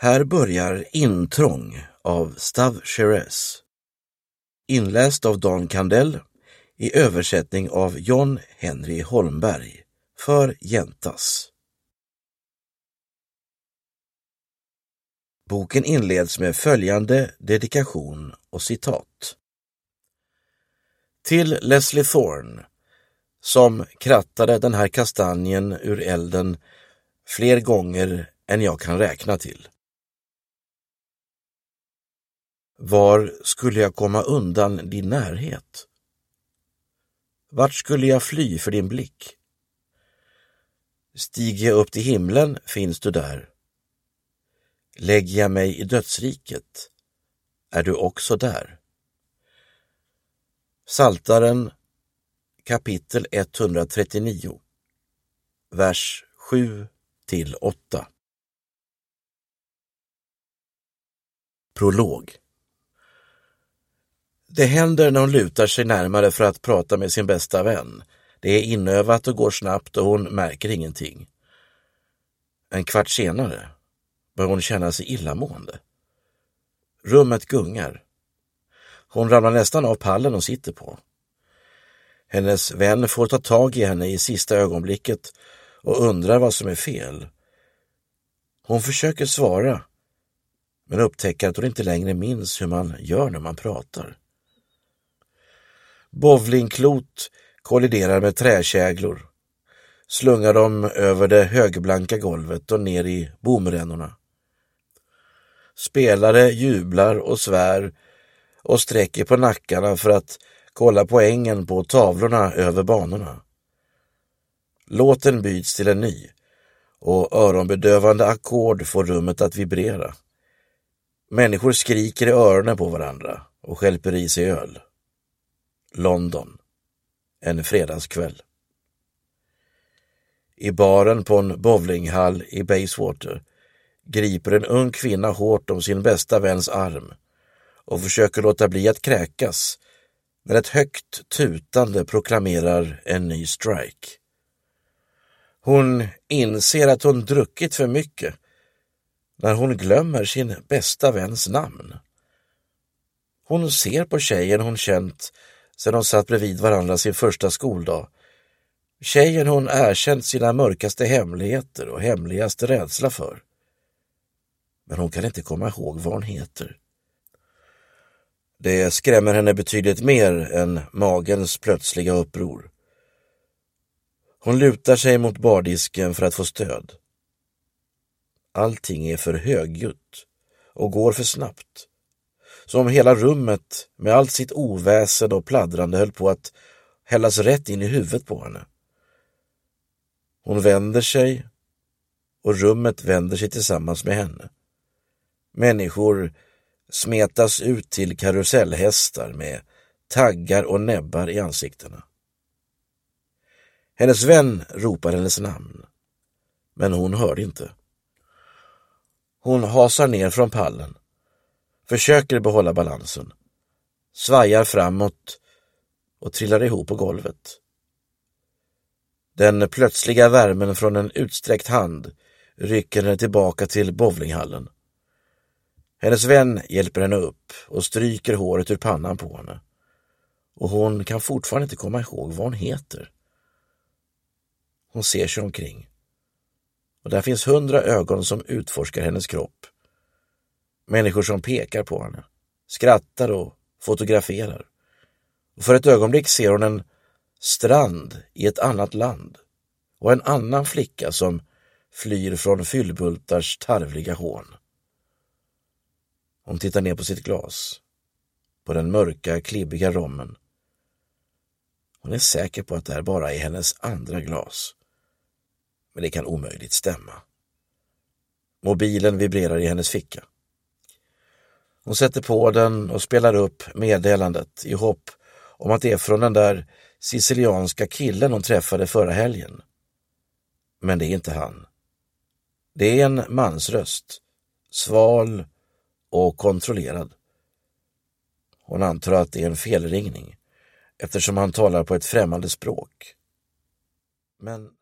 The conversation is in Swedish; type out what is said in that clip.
Här börjar Intrång av Stav Cherez, inläst av Dan Kandell i översättning av John Henry Holmberg för Jäntas. Boken inleds med följande dedikation och citat. Till Leslie Thorne, som krattade den här kastanjen ur elden fler gånger än jag kan räkna till. Var skulle jag komma undan din närhet? Vart skulle jag fly för din blick? Stiger jag upp till himlen finns du där. Lägger jag mig i dödsriket är du också där. Psaltaren kapitel 139, vers 7-8. Prolog. Det händer när hon lutar sig närmare för att prata med sin bästa vän. Det är inövat och går snabbt och hon märker ingenting. En kvart senare börjar hon känna sig illamående. Rummet gungar. Hon ramlar nästan av pallen och sitter på. Hennes vän får ta tag i henne i sista ögonblicket och undrar vad som är fel. Hon försöker svara, men upptäcker att hon inte längre minns hur man gör när man pratar. Bowlingklot kolliderar med träkäglor, slungar dem över det högblanka golvet och ner i bomrännorna. Spelare jublar och svär och sträcker på nackarna för att kolla poängen på tavlorna över banorna. Låten byts till en ny och öronbedövande ackord får rummet att vibrera. Människor skriker i öronen på varandra och skälper i sig öl. London. En fredagskväll. I baren på en bowlinghall i Bayswater griper en ung kvinna hårt om sin bästa väns arm och försöker låta bli att kräkas när ett högt tutande proklamerar en ny strike. Hon inser att hon druckit för mycket när hon glömmer sin bästa väns namn. Hon ser på tjejen hon känt sedan de satt bredvid varandra sin första skoldag. Tjejen hon erkänt sina mörkaste hemligheter och hemligaste rädsla för. Men hon kan inte komma ihåg vad hon heter. Det skrämmer henne betydligt mer än magens plötsliga uppror. Hon lutar sig mot bardisken för att få stöd. Allting är för högljutt och går för snabbt. Som hela rummet med allt sitt oväsen och pladdrande höll på att hällas rätt in i huvudet på henne. Hon vänder sig och rummet vänder sig tillsammans med henne. Människor smetas ut till karusellhästar med taggar och näbbar i ansiktena. Hennes vän ropar hennes namn, men hon hör inte. Hon hasar ner från pallen, försöker behålla balansen, svajar framåt och trillar ihop på golvet. Den plötsliga värmen från en utsträckt hand rycker henne tillbaka till bowlinghallen. Hennes vän hjälper henne upp och stryker håret ur pannan på henne. Och hon kan fortfarande inte komma ihåg vad hon heter. Hon ser sig omkring. Och där finns 100 ögon som utforskar hennes kropp. Människor som pekar på henne, skrattar och fotograferar. Och för ett ögonblick ser hon en strand i ett annat land. Och en annan flicka som flyr från fyllbultars tarvliga hån. Hon tittar ner på sitt glas, på den mörka, klibbiga rommen. Hon är säker på att det här bara är hennes andra glas. Men det kan omöjligt stämma. Mobilen vibrerar i hennes ficka. Hon sätter på den och spelar upp meddelandet i hopp om att det är från den där sicilianska killen hon träffade förra helgen. Men det är inte han. Det är en mansröst, sval och kontrollerad. Hon antar att det är en felringning eftersom han talar på ett främmande språk. Men